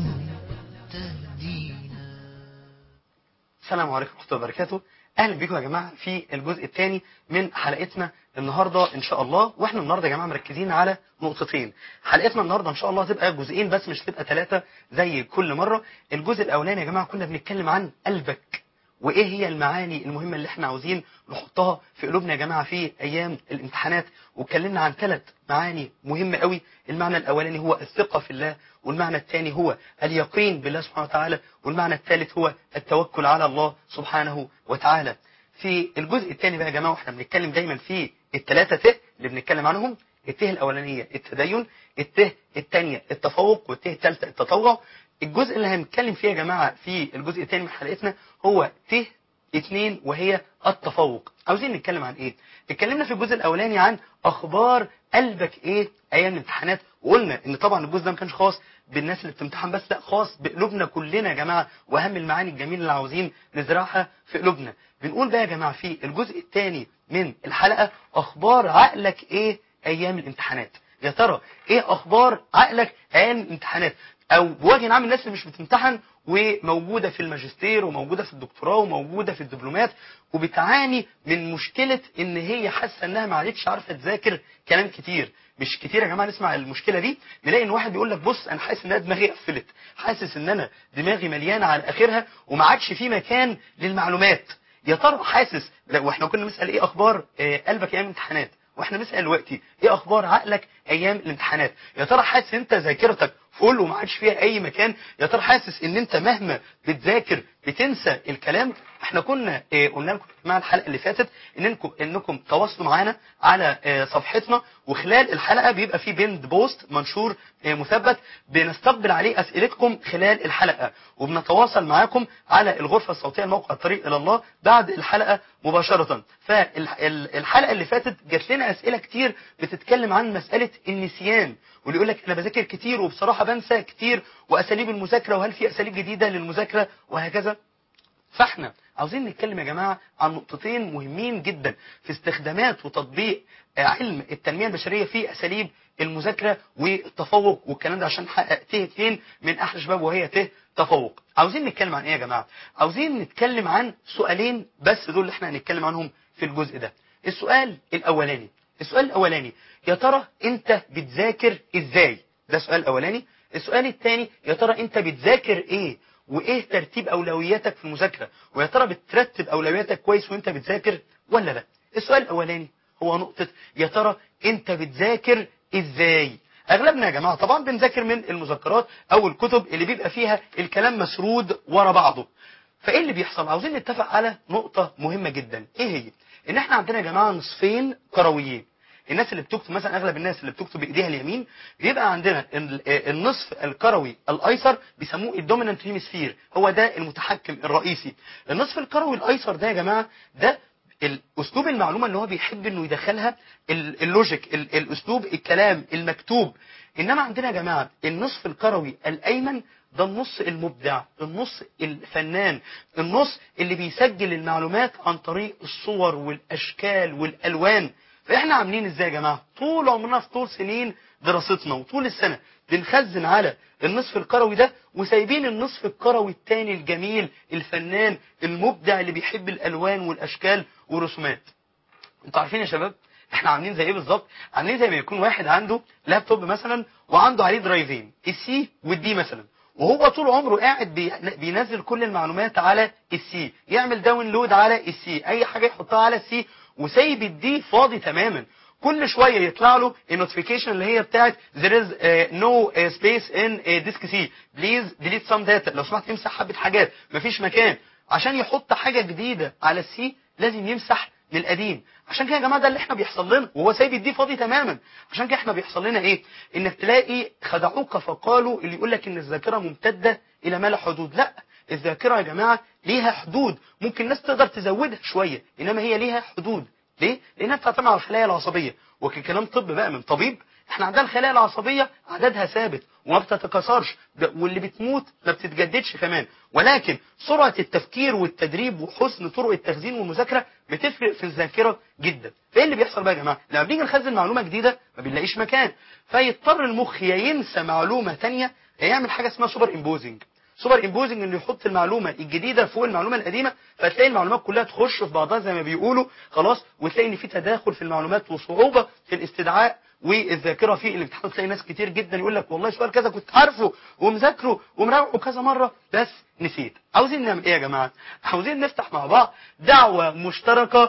تهدينا. السلام عليكم ورحمة الله وبركاته. أهلا بكم يا جماعة في الجزء الثاني من حلقتنا النهاردة إن شاء الله. وإحنا النهاردة يا جماعة مركزين على نقطتين. حلقتنا النهاردة إن شاء الله هتبقى جزئين بس مش هتبقى ثلاثة زي كل مرة. الجزء الأولاني يا جماعة كنا بنتكلم عن قلبك وإيه هي المعاني المهمة اللي إحنا عاوزين نحطها في قلوبنا يا جماعة في أيام الامتحانات. واتكلمنا عن ثلاث معاني مهمة قوي. المعنى الأولاني هو الثقة في الله، والمعنى الثاني هو اليقين بالله سبحانه وتعالى، والمعنى الثالث هو التوكل على الله سبحانه وتعالى. في الجزء الثاني بقى يا جماعة واحنا بنتكلم دايما في الثلاثة ت اللي بنتكلم عنهم. الته الأولانية التدين، الته الثانية التفوق، والته الثالثة التطوع. الجزء اللي هنتكلم فيه يا جماعة في الجزء الثاني من حلقتنا هو ته اتنين وهي التفوق. عاوزين نتكلم عن ايه؟ اتكلمنا في الجزء الاولاني عن اخبار قلبك ايه ايام الامتحانات، وقلنا ان طبعا الجزء ده ما كانش خاص بالناس اللي بتمتحن بس، لا خاص بقلوبنا كلنا يا جماعه، واهم المعاني الجميله اللي عاوزين نزرعها في قلوبنا. بنقول بقى يا جماعه في الجزء الثاني من الحلقه اخبار عقلك ايه ايام الامتحانات. يا ترى ايه اخبار عقلك ايام الامتحانات، او بوجه عام الناس اللي مش بتمتحن وموجوده في الماجستير وموجوده في الدكتوراه وموجوده في الدبلومات وبتعاني من مشكله ان هي حاسه انها ما عادتش عارفه تذاكر كلام كتير. مش كتير يا جماعه نسمع المشكله دي، نلاقي ان واحد بيقول لك بص انا حاسس ان انا دماغي قفلت، حاسس ان انا دماغي مليانه على اخرها وما عادش في مكان للمعلومات. يا ترى حاسس، واحنا كنا بنسال ايه اخبار آه قلبك ايام الامتحانات، واحنا بنسال دلوقتي ايه اخبار عقلك ايام الامتحانات. يا ترى حاسس انت ذاكرتك فل وما عادش فيها اي مكان؟ يا ترى حاسس ان انت مهما بتذاكر بتنسى الكلام؟ احنا كنا اه قلنا لكم مع الحلقه اللي فاتت انكم انكم تواصلوا معانا على اه صفحتنا، وخلال الحلقه بيبقى في بيند بوست منشور اه مثبت بنستقبل عليه اسئلتكم خلال الحلقه، وبنتواصل معاكم على الغرفه الصوتيه الموقع الطريق الى الله بعد الحلقه مباشره. فالحلقه اللي فاتت جات لنا اسئله كتير بتتكلم عن مساله النسيان، واللي يقول لك انا بذاكر كتير وبصراحه بنسى كتير، واساليب المذاكره وهل في اساليب جديده للمذاكره وهكذا. فاحنا عاوزين نتكلم يا جماعه عن نقطتين مهمين جدا في استخدامات وتطبيق علم التنميه البشريه في اساليب المذاكره والتفوق والكلام ده عشان نحقق ت اتنين من احلى شباب وهي ت تفوق. عاوزين نتكلم عن ايه يا جماعه؟ عاوزين نتكلم عن سؤالين بس دول اللي احنا هنتكلم عنهم في الجزء ده. السؤال الاولاني السؤال الاولاني يا ترى انت بتذاكر ازاي؟ ده السؤال الاولاني. السؤال الثاني يا ترى انت بتذاكر ايه وايه ترتيب اولوياتك في المذاكره، ويا ترى بترتب اولوياتك كويس وانت بتذاكر ولا لا؟ السؤال الاولاني هو نقطه يا ترى انت بتذاكر ازاي. اغلبنا يا جماعه طبعا بنذاكر من المذكرات او الكتب اللي بيبقى فيها الكلام مسرود ورا بعضه. فايه اللي بيحصل؟ عاوزين نتفق على نقطه مهمه جدا. ايه هي؟ ان احنا عندنا يا جماعه نصفين كرويين. الناس اللي بتكتب مثلا، اغلب الناس اللي بتكتب بايديها اليمين بيبقى عندنا النصف الكروي الايسر بيسموه الدومينانت هيمسفير، هو ده المتحكم الرئيسي. النصف الكروي الايسر ده يا جماعه ده الاسلوب المعلومه اللي هو بيحب انه يدخلها اللوجيك، الاسلوب الكلام المكتوب. انما عندنا يا جماعه النصف الكروي الايمن ده النص المبدع، النص الفنان، النص اللي بيسجل المعلومات عن طريق الصور والاشكال والالوان. فاحنا عاملين ازاي يا جماعه؟ طول عمرنا في طول سنين دراستنا وطول السنه بنخزن على النصف الكروي ده، وسايبين النصف الكروي الثاني الجميل الفنان المبدع اللي بيحب الالوان والاشكال والرسومات. انتوا عارفين يا شباب احنا عاملين زي ايه بالظبط؟ عاملين زي ما يكون واحد عنده لابتوب مثلا وعنده عليه درايفين، السي والدي مثلا، وهو طول عمره قاعد بينزل كل المعلومات على السي، يعمل داونلود على السي، اي حاجه يحطها على السي، وسايب الدي فاضي تماما. كل شويه يطلع له النوتيفيكيشن اللي هي بتاعت there is uh, no uh, space in uh, disk C please delete some data، لو سمحت امسح حبه حاجات، مفيش مكان. عشان يحط حاجه جديده على السي لازم يمسح من القديم. عشان كده يا جماعه ده اللي احنا بيحصل لنا، وهو سايب الدي فاضي تماما. عشان كده احنا بيحصل لنا ايه؟ انك تلاقي خدعوك فقالوا اللي يقول لك ان الذاكره ممتده الى ما لا حدود. لا، الذاكره يا جماعه ليها حدود، ممكن الناس تقدر تزودها شويه، انما هي ليها حدود. ليه؟ لانها بتعتمد على الخلايا العصبيه، وككلام طب بقى من طبيب احنا عندنا الخلايا العصبيه عددها ثابت وما بتتكاثرش، واللي بتموت ما بتتجددش كمان، ولكن سرعه التفكير والتدريب وحسن طرق التخزين والمذاكره بتفرق في الذاكره جدا. فايه اللي بيحصل بقى يا جماعه؟ لما بنيجي نخزن معلومه جديده ما بنلاقيش مكان، فيضطر المخ يا ينسى معلومه ثانيه، يعمل حاجه اسمها سوبر امبوزنج. سوبر امبوزنج انه يحط المعلومه الجديده فوق المعلومه القديمه، فتلاقي المعلومات كلها تخش في بعضها زي ما بيقولوا خلاص، وتلاقي ان في تداخل في المعلومات وصعوبه في الاستدعاء والذاكره في الامتحان. تلاقي ناس كتير جدا يقول لك والله سؤال كذا كنت عارفه ومذاكره ومراجعه كذا مره بس نسيت. عاوزين نعمل ايه يا جماعه؟ عاوزين نفتح مع بعض دعوه مشتركه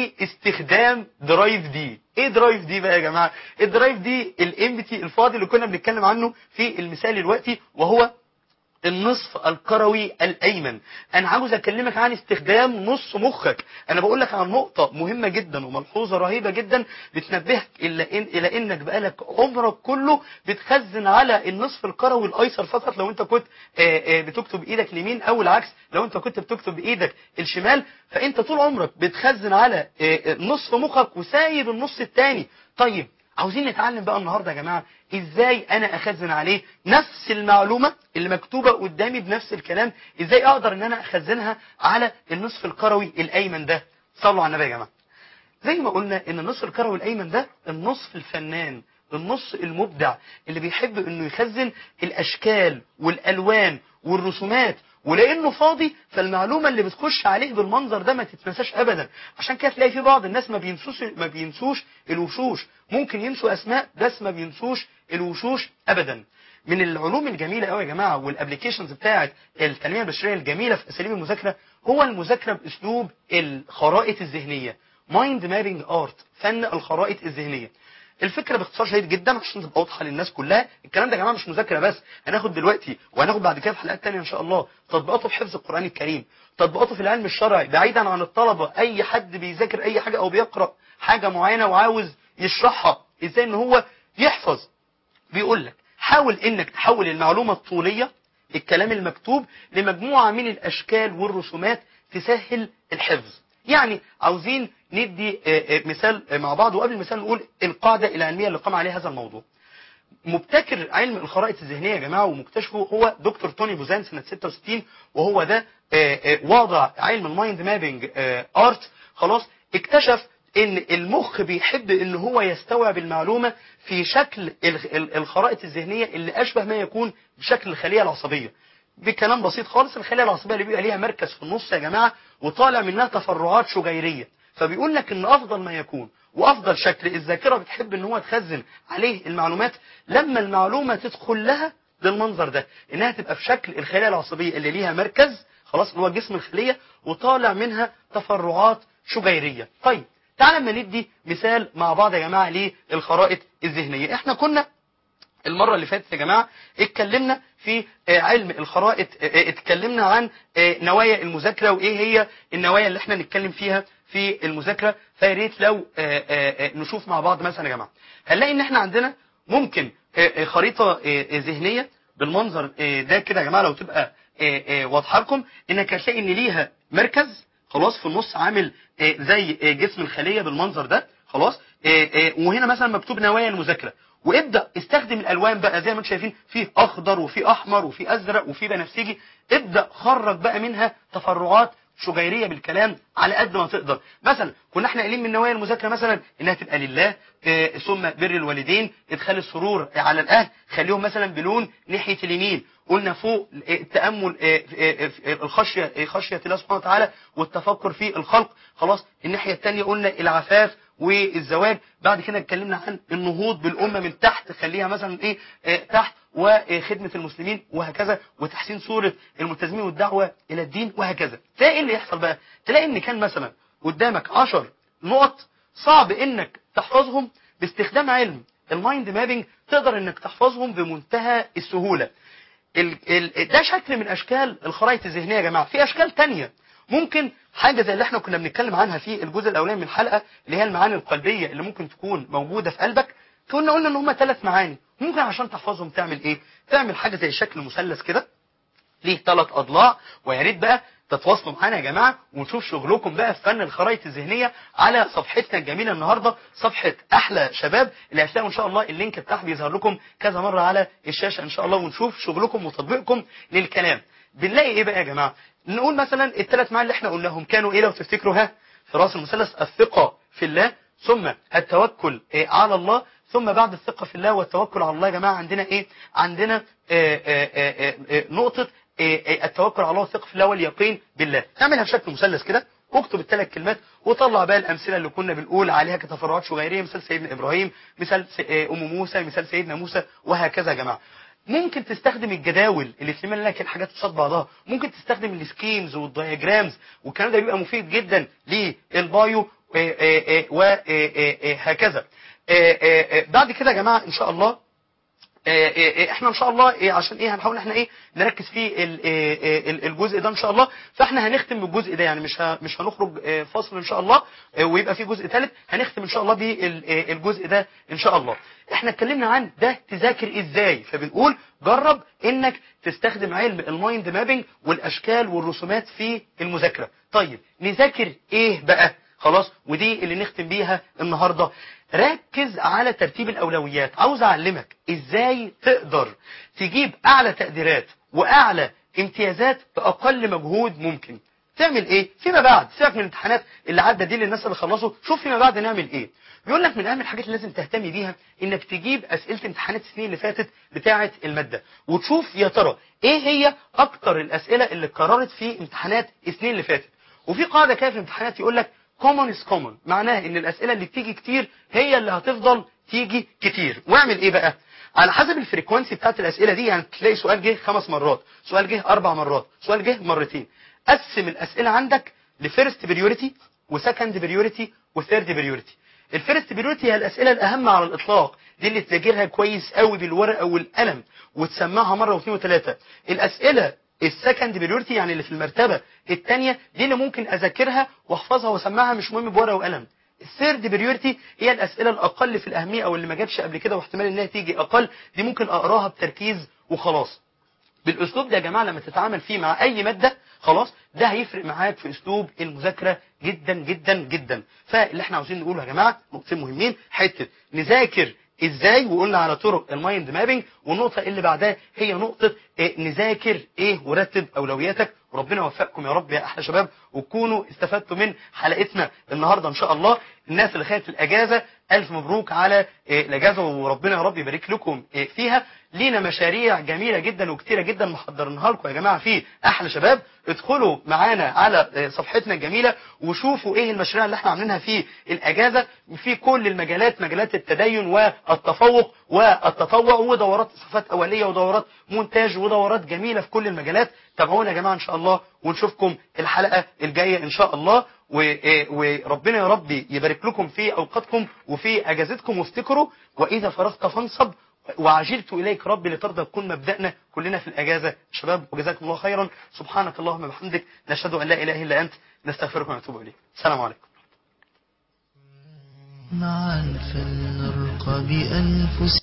لاستخدام درايف دي. ايه درايف دي بقى يا جماعه؟ الدرايف دي الامبتي الفاضي اللي كنا بنتكلم عنه في المثال دلوقتي، وهو النصف الكروي الايمن. انا عاوز اكلمك عن استخدام نص مخك. انا بقول لك عن نقطه مهمه جدا وملحوظه رهيبه جدا بتنبهك الى إن الى انك بقالك عمرك كله بتخزن على النصف الكروي الايسر فقط لو انت كنت بتكتب بايدك اليمين، او العكس لو انت كنت بتكتب بايدك الشمال. فانت طول عمرك بتخزن على نصف مخك وسايب النص الثاني. طيب عاوزين نتعلم بقى النهارده يا جماعه ازاي انا اخزن عليه نفس المعلومه اللي مكتوبه قدامي بنفس الكلام، ازاي اقدر ان انا اخزنها على النصف الكروي الايمن ده. صلوا على النبي يا جماعه. زي ما قلنا ان النصف الكروي الايمن ده النصف الفنان، النص المبدع اللي بيحب انه يخزن الاشكال والالوان والرسومات، ولانه فاضي فالمعلومه اللي بتخش عليه بالمنظر ده ما تتنساش ابدا. عشان كده تلاقي في بعض الناس ما بينسوش ما بينسوش الوشوش، ممكن ينسوا اسماء بس ما بينسوش الوشوش ابدا. من العلوم الجميله قوي يا جماعه والابلكيشنز بتاعه التنميه البشريه الجميله في اساليب المذاكره هو المذاكره باسلوب الخرائط الذهنيه. مايند مابينج ارت، فن الخرائط الذهنيه. الفكره باختصار شديد جدا عشان تبقى واضحه للناس كلها. الكلام ده يا جماعه مش مذاكره بس، هناخد دلوقتي وهناخد بعد كده في حلقات ثانيه ان شاء الله تطبيقاته في حفظ القران الكريم، تطبيقاته في العلم الشرعي بعيدا عن الطلبه. اي حد بيذاكر اي حاجه او بيقرا حاجه معينه وعاوز يشرحها ازاي ان هو يحفظ، بيقول لك حاول انك تحول المعلومه الطوليه الكلام المكتوب لمجموعه من الاشكال والرسومات تسهل الحفظ. يعني عاوزين ندي مثال مع بعض، وقبل المثال نقول القاعدة العلمية اللي قام عليها هذا الموضوع. مبتكر علم الخرائط الذهنية يا جماعة ومكتشفه هو دكتور توني بوزان سنة ستة وستين، وهو ده واضع علم المايند مابينج ارت. خلاص اكتشف ان المخ بيحب ان هو يستوعب المعلومة في شكل الخرائط الذهنية اللي اشبه ما يكون بشكل الخلية العصبية. بكلام بسيط خالص، الخلية العصبية اللي بيبقى ليها مركز في النص يا جماعة وطالع منها تفرعات شجيرية. فبيقول لك ان افضل ما يكون وافضل شكل الذاكرة بتحب ان هو تخزن عليه المعلومات لما المعلومة تدخل لها بالمنظر ده، انها تبقى في شكل الخلية العصبية اللي ليها مركز خلاص اللي هو جسم الخلية وطالع منها تفرعات شجيرية. طيب تعالى اما ندي مثال مع بعض يا جماعة للخرائط الذهنية. احنا كنا المرة اللي فاتت يا جماعة اتكلمنا في علم الخرائط، اتكلمنا عن نوايا المذاكرة وايه هي النوايا اللي احنا نتكلم فيها في المذاكرة. فياريت لو نشوف مع بعض مثلا يا جماعة هنلاقي ان احنا عندنا ممكن خريطة ذهنية بالمنظر ده كده يا جماعة. لو تبقى واضحة لكم انك هتلاقي ان ليها مركز خلاص في النص عامل زي جسم الخلية بالمنظر ده خلاص. وهنا مثلا مكتوب نوايا المذاكرة، وابدأ استخدم الالوان بقى زي ما انتم شايفين، في اخضر وفي احمر وفي ازرق وفي بنفسجي. ابدأ خرج بقى منها تفرعات شجيرية بالكلام على قد ما تقدر. مثلا كنا احنا قايلين من نوايا المذاكرة مثلا انها تبقى لله، اه ثم بر الوالدين، ادخال السرور على الاهل، خليهم مثلا بلون ناحية اليمين. قلنا فوق التأمل، اه اه الخشية خشية الله سبحانه وتعالى والتفكر في الخلق خلاص. الناحية الثانية قلنا العفاف والزواج. بعد كده اتكلمنا عن النهوض بالأمة من تحت، خليها مثلا ايه اه تحت، وخدمة المسلمين وهكذا، وتحسين صورة الملتزمين والدعوة إلى الدين وهكذا. تلاقي ايه اللي يحصل بقى؟ تلاقي ان كان مثلا قدامك عشر نقط صعب انك تحفظهم، باستخدام علم المايند مابينج تقدر انك تحفظهم بمنتهى السهولة. ال ال ده شكل من اشكال الخرائط الذهنية يا جماعة. في اشكال تانية ممكن حاجة زي اللي احنا كنا بنتكلم عنها في الجزء الاولاني من الحلقة اللي هي المعاني القلبية اللي ممكن تكون موجودة في قلبك. كنا قلنا ان هم ثلاث معاني ممكن عشان تحفظهم تعمل ايه؟ تعمل حاجة زي شكل مثلث كده ليه ثلاث اضلاع. ويا ريت بقى تتواصلوا معانا يا جماعة ونشوف شغلكم بقى في فن الخرائط الذهنية على صفحتنا الجميلة النهاردة، صفحة احلى شباب، اللي هتلاقوا ان شاء الله اللينك بتاعها بيظهر لكم كذا مرة على الشاشة ان شاء الله. ونشوف شغلكم وتطبيقكم للكلام. بنلاقي ايه بقى يا جماعة؟ نقول مثلا الثلاث معاني اللي احنا قلناهم كانوا ايه لو تفتكروا؟ ها، في راس المثلث الثقة في الله، ثم التوكل على الله، ثم بعد الثقة في الله والتوكل على الله يا جماعة عندنا ايه؟ عندنا آآ آآ آآ نقطة التوكل على الله والثقة في الله واليقين بالله. اعملها بشكل مثلث كده، واكتب الثلاث كلمات وطلع بقى الامثله اللي كنا بنقول عليها كتفرعات شجيريه، مثال سيدنا ابراهيم، مثال ام موسى، مثال سيدنا موسى وهكذا يا جماعه. ممكن تستخدم الجداول اللي تلم لك الحاجات قصاد بعضها، ممكن تستخدم السكيمز والدياجرامز، والكلام ده بيبقى مفيد جدا للبايو وهكذا. بعد كده يا جماعه ان شاء الله احنا ان شاء الله إيه عشان ايه هنحاول احنا ايه نركز في الجزء ده ان شاء الله. فاحنا هنختم بالجزء ده، يعني مش مش هنخرج فاصل ان شاء الله ويبقى في جزء ثالث، هنختم ان شاء الله بالجزء ده ان شاء الله. احنا اتكلمنا عن ده تذاكر ازاي، فبنقول جرب انك تستخدم علم المايند مابينج والاشكال والرسومات في المذاكره. طيب نذاكر ايه بقى؟ خلاص، ودي اللي نختم بيها النهارده. ركز على ترتيب الأولويات. عاوز أعلمك إزاي تقدر تجيب أعلى تقديرات وأعلى امتيازات بأقل مجهود ممكن. تعمل إيه؟ فيما بعد سيبك من الامتحانات اللي عدى دي للناس اللي خلصوا، شوف فيما بعد نعمل إيه. بيقول لك من أهم الحاجات اللي لازم تهتمي بيها إنك تجيب أسئلة امتحانات السنين اللي فاتت بتاعة المادة، وتشوف يا ترى إيه هي أكتر الأسئلة اللي اتكررت في امتحانات السنين اللي فاتت. وفي قاعدة كده في الامتحانات يقول لك common is common، معناها ان الاسئله اللي بتيجي كتير هي اللي هتفضل تيجي كتير. واعمل ايه بقى؟ على حسب الفريكوانسي بتاعت الاسئله دي، يعني تلاقي سؤال جه خمس مرات، سؤال جه اربع مرات، سؤال جه مرتين. قسم الاسئله عندك لفيرست بريوريتي وسكند بريوريتي وثيرد بريوريتي. الفيرست بريوريتي هي الاسئله الاهم على الاطلاق، دي اللي تذاكرها كويس قوي بالورقه والقلم وتسمعها مره واثنين وثلاثه. الاسئله السكند بريورتي يعني اللي في المرتبه الثانيه دي اللي ممكن اذاكرها واحفظها واسمعها، مش مهم بورقه وقلم. الثيرد بريورتي هي الاسئله الاقل في الاهميه او اللي ما جاتش قبل كده واحتمال انها تيجي اقل، دي ممكن اقراها بتركيز وخلاص. بالاسلوب ده يا جماعه لما تتعامل فيه مع اي ماده خلاص ده هيفرق معاك في اسلوب المذاكره جدا جدا جدا. فاللي احنا عاوزين نقوله يا جماعه نقطتين مهمين، حته نذاكر ازاي وقلنا على طرق المايند مابينج، والنقطه اللي بعدها هي نقطه إيه نذاكر ايه ورتب اولوياتك. وربنا يوفقكم يا رب يا احلى شباب، وتكونوا استفدتوا من حلقتنا النهارده ان شاء الله. الناس اللي خدت الاجازه الف مبروك على إيه الاجازه، وربنا يا رب يبارك لكم إيه فيها. لينا مشاريع جميله جدا وكتيره جدا محضرينها لكم يا جماعه في احلى شباب. ادخلوا معانا على صفحتنا الجميله وشوفوا ايه المشاريع اللي احنا عاملينها في الاجازه في كل المجالات، مجالات التدين والتفوق والتطوع ودورات صفات اوليه ودورات مونتاج ودورات جميله في كل المجالات. تابعونا يا جماعه ان شاء الله، ونشوفكم الحلقه الجايه ان شاء الله. وربنا يا رب يبارك لكم في اوقاتكم وفي اجازتكم. وافتكروا واذا فرغت فانصب وعجلت إليك ربي لترضى، تكون مبدأنا كلنا في الأجازة شباب. وجزاكم الله خيرا. سبحانك اللهم وبحمدك، نشهد أن لا إله إلا أنت، نستغفرك ونتوب إليك. السلام عليكم. معا فلنرقى بأنفسنا